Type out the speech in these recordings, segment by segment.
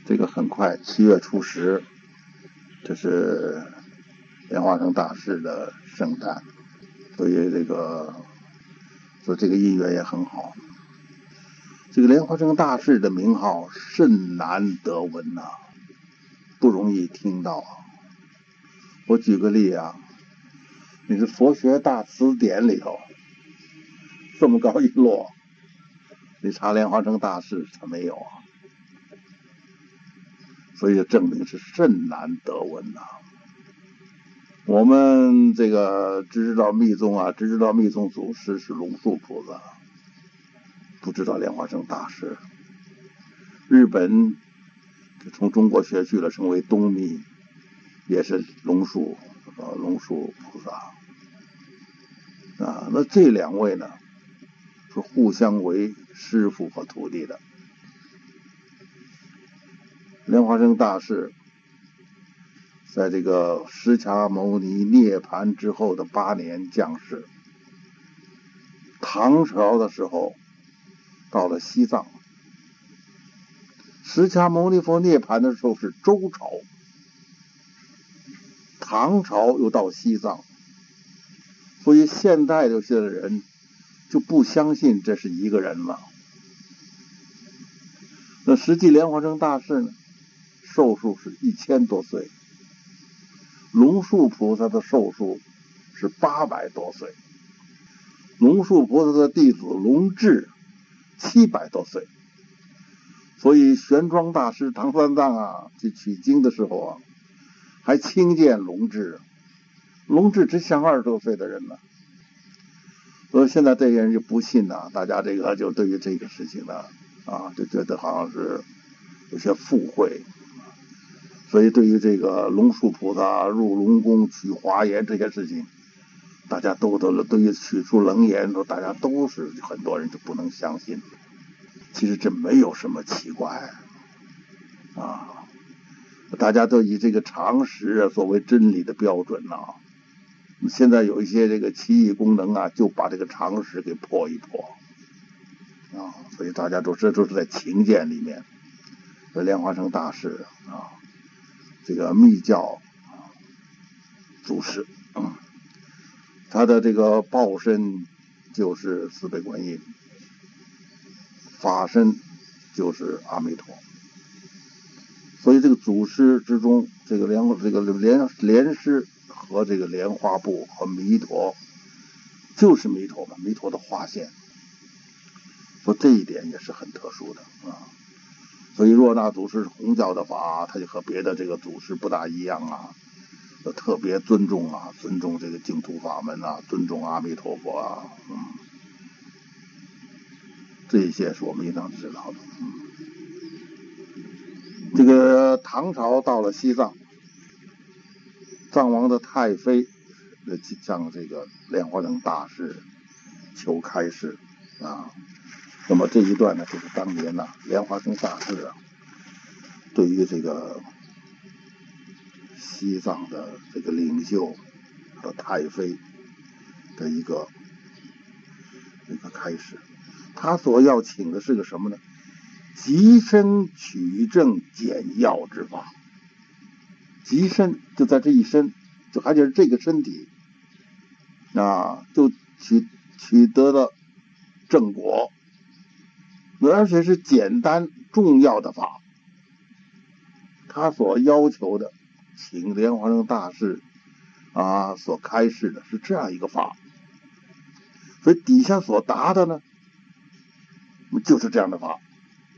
这个很快7月初10，这是莲花生大师的圣诞，所以这个姻缘也很好。这个莲花生大师的名号甚难得闻呐，不容易听到。我举个例啊，你是佛学大词典里头这么高一摞，你查莲花生大师他没有啊，所以就证明是甚难得闻呐。我们这个只知道密宗啊，只知道密宗祖师是龙树菩萨，不知道莲花生大师。日本从中国学去了，成为东密，也是龙树菩萨啊。那这两位呢，是互相为师父和徒弟的。莲花生大师在这个释迦牟尼涅槃之后的8年降世，唐朝的时候到了西藏，释迦牟尼佛涅槃的时候是周朝，唐朝又到西藏，所以现代有些人就不相信这是一个人了。那实际莲花生大师呢，寿数是1000多岁，龙树菩萨的寿数是800多岁，龙树菩萨的弟子龙智700多岁。所以玄奘大师唐三藏啊去取经的时候啊，还亲见龙智，龙智只像20多岁的人呢。所以现在这些人就不信呐，大家这个就对于这个事情呢就觉得好像是有些附会。所以对于这个龙树菩萨入龙宫取华严这些事情，大家都对于取出楞严，大家都是很多人就不能相信。其实这没有什么奇怪啊，大家都以这个常识作为真理的标准呐。现在有一些这个奇异功能啊，就把这个常识给破一破啊，所以大家这都是在情见里面。莲花生大师啊，这个密教祖师，他的这个报身就是慈悲观音，法身就是阿弥陀。所以这个祖师之中，这个莲师和这个莲花部和弥陀就是弥陀嘛，弥陀的化现。所以这一点也是很特殊的啊。所以若那祖师是弘教的法，他就和别的这个祖师不大一样啊，特别尊重这个净土法门啊，尊重阿弥陀佛啊，这一些是我们应当知道的。这个唐朝到了西藏，藏王的太妃向这个莲花生大师求开示啊。那么这一段呢，就是当年莲花生大师对于这个西藏的这个领袖和太妃的一个开示。他所要请的是个什么呢？极身取证简要之法。极身就在这一身，就还就是这个身体就取得了正果，而且是简单重要的法。他所要求的，请莲花生大师所开示的是这样一个法，所以底下所答的呢，就是这样的法。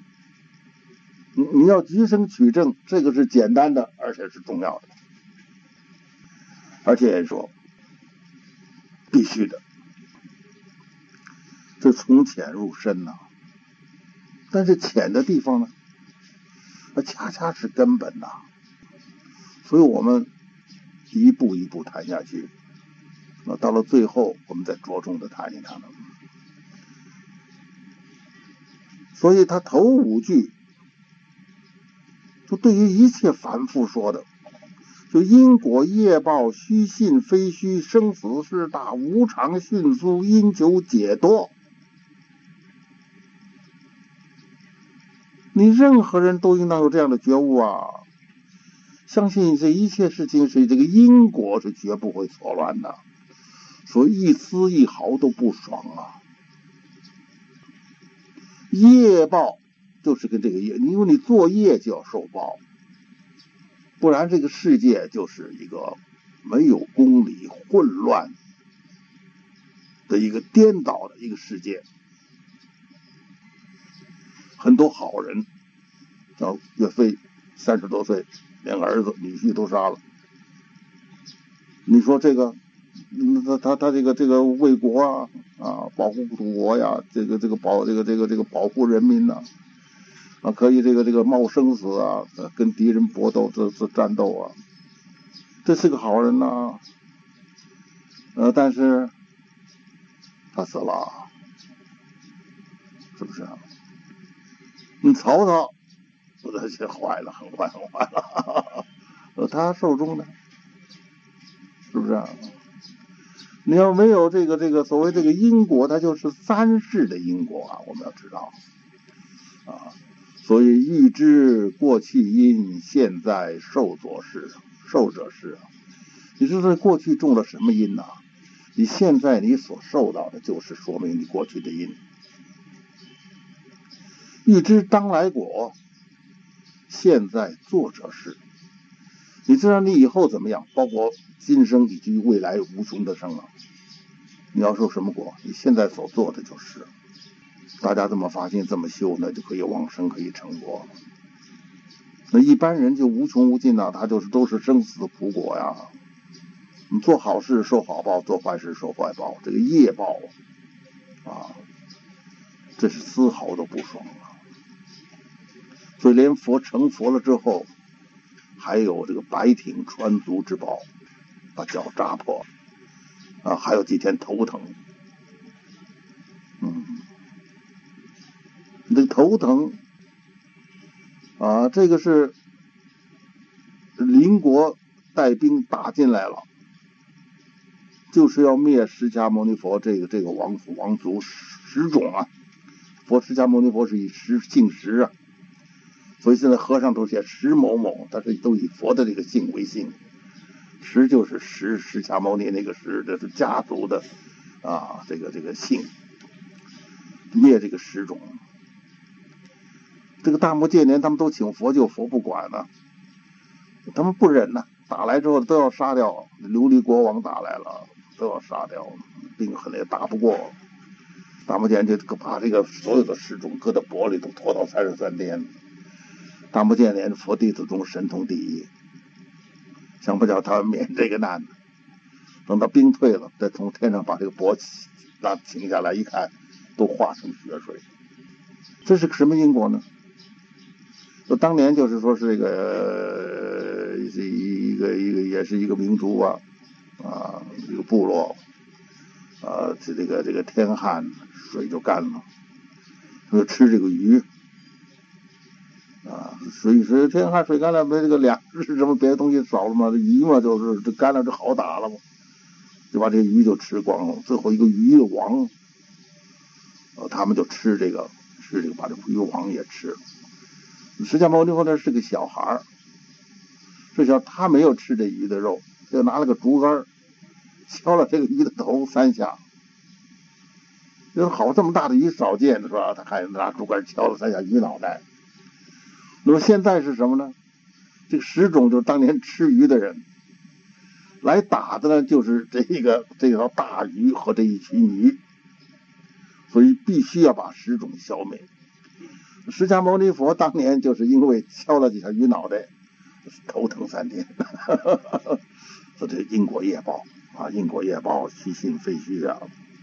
你要极身取证，这个是简单的，而且是重要的，而且也说必须的。这从浅入深但是浅的地方呢，恰恰是根本所以我们一步一步谈下去，到了最后我们再着重的谈一谈了。所以他头5句就对于一切反复说的，就因果业报虚信非虚，生死事大无常迅速，因求解脱。 你任何人都应当有这样的觉悟啊！相信这一切事情是这个因果是绝不会错乱的，所以一丝一毫都不爽啊！业报就是跟这个业，因为你做业就要受报，不然这个世界就是一个没有公理、混乱的一个颠倒的一个世界。很多好人，像岳飞30多岁，连儿子、女婿都杀了。你说这个，他这个为国保护祖国呀，这个保护人民呐，可以这个冒生死啊，跟敌人搏斗这战斗啊，这是个好人呐。但是他死了，是不是啊？曹操，这坏了，很坏了，他寿终呢，是不是啊？你要没有这个所谓这个因果，它就是3世的因果啊，我们要知道啊。所以欲知过去因，现在受者是啊。你说这过去种了什么因呢？你现在你所受到的就是说明你过去的因。欲知当来果，现在做者是。你知道你以后怎么样，包括今生以及未来无穷的生啊，你要受什么果，你现在所做的就是。大家这么发心这么修，那就可以往生，可以成果。那一般人就无穷无尽啊，他就是都是生死苦果呀。你做好事受好报，做坏事受坏报，这个业报啊，这是丝毫都不爽啊。所以连佛成佛了之后，还有这个白艇穿足之报，把脚扎破啊，还有几天头疼。这个头疼啊，这个是邻国带兵打进来了，就是要灭释迦牟尼佛这个王族十种啊。佛释迦牟尼佛是以姓石啊，所以现在和尚都写石某某，但是都以佛的这个姓为姓。石就是释迦牟尼那个石，这是家族的这个姓，灭这个十种。这个大摩建年他们都请佛救，佛不管了，他们不忍呐，打来之后都要杀掉。琉璃国王打来了，都要杀掉，兵很也打不过。大摩建年就把这个所有的十种搁在钵里，都拖到33天。大摩建年佛弟子中神通第一，想不叫他免这个难。等到兵退了，再从天上把这个钵请下来，一看都化成血水。这是什么因果呢？当年就是说是这个也是一个民族一个部落这个天旱，水就干了，就吃这个鱼水天旱水干了，没这个粮食什么别的东西少了嘛，这鱼嘛就是这干了就好打了嘛，就把这个鱼就吃光了。最后一个鱼的王他们就吃这个把这个鱼王也吃了。释迦牟尼佛那是个小孩，他没有吃这鱼的肉，就拿了个竹竿敲了这个鱼的头3下。就是好这么大的鱼少见是吧？他还拿竹竿敲了3下鱼脑袋。那么现在是什么呢？这个10种就是当年吃鱼的人来打的呢，就是这条大鱼和这一群鱼，所以必须要把10种消灭。释迦牟尼佛当年就是因为敲了几下鱼脑袋，头疼3天。这因果业报因果业报，虚心非虚啊。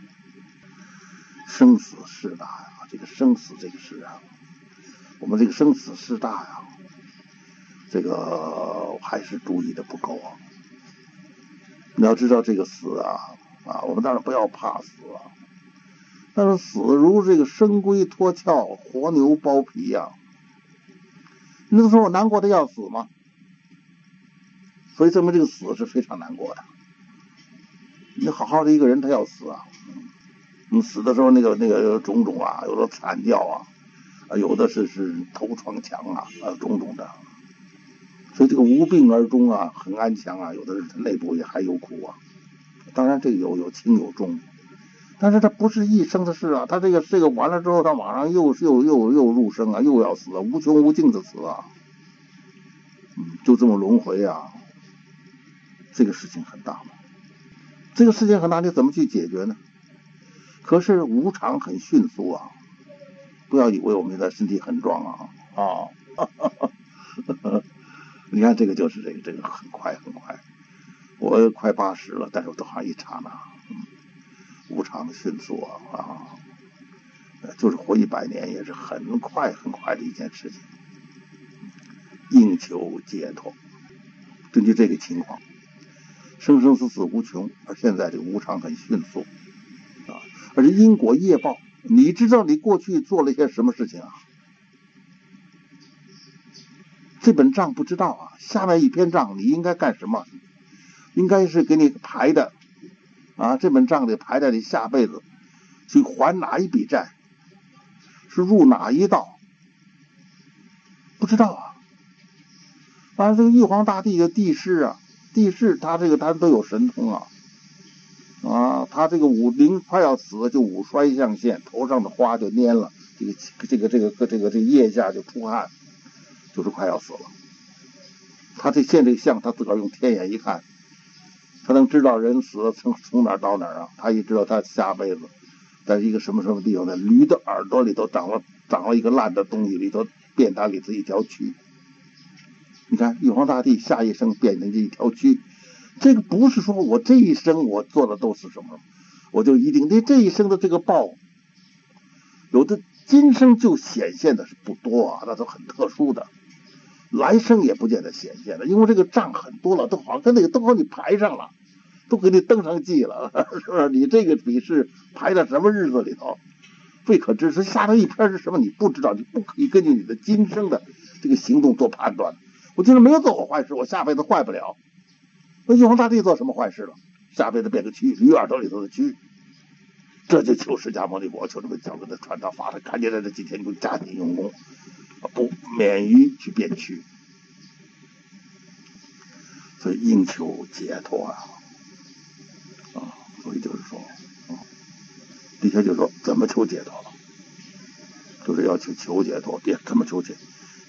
生死事大呀，这个生死这个事啊，我们这个生死事大呀，这个还是注意的不够啊。你要知道这个死我们当然不要怕死啊。但是死如这个生龟脱壳，活牛剥皮呀。你能说我难过的要死吗？所以证明这个死是非常难过的。你好好的一个人他要死啊，你死的时候那个种种有的惨叫有的是头撞墙种种的。所以这个无病而终很安详有的是他内部也还有苦当然这个有轻有重，但是他不是一生的事他这个完了之后，他马上又入生又要死无穷无尽的死就这么轮回这个事情很大嘛。这个事情很大，你怎么去解决呢？可是无常很迅速不要以为我们现在身体很壮你看这个就是这个很快很快，我快80了，但是我都还一刹那，无常的迅速就是活100年也是很快很快的一件事情。应求解脱，根据这个情况，生生死死无穷，而现在这个无常很迅速而且因果业报，你知道你过去做了一些什么事情这本账不知道下面一篇账你应该干什么？应该是给你排的这本账得排在你下辈子去还哪一笔债，是入哪一道，不知道这个玉皇大帝的帝释他都有神通他这个临快要死就五衰象现，头上的花就蔫了，这个腋下就出汗，就是快要死了。他现这个相，他自个儿用天眼一看，他能知道人死了从哪儿到哪儿他也知道他下辈子在一个什么地方，在驴的耳朵里头长了一个烂的东西，里头变大里头一条蛆。你看玉皇大帝下一生变成这一条蛆，这个不是说我这一生我做的都是什么，我就一定这一生的这个报，有的今生就显现的是不多那都很特殊的，来生也不见得显现的，因为这个账很多了，都好跟那个都给你排上了，都给你登上记了，是不是？你这个笔是排在什么日子里头，未可知。是下头一篇是什么你不知道，你不可以根据你的今生的这个行动做判断。我今天没有做过坏事，我下辈子坏不了。那玉皇大帝做什么坏事了？下辈子变个蛆，驴耳朵里头的蛆。这就求释迦牟尼佛，求这么讲给他传道法了，赶紧在这几天就加紧用功，不免于去变蛆。所以应求解脱所以就是说底下就说怎么求解脱了，就是要去求解脱，怎么求解？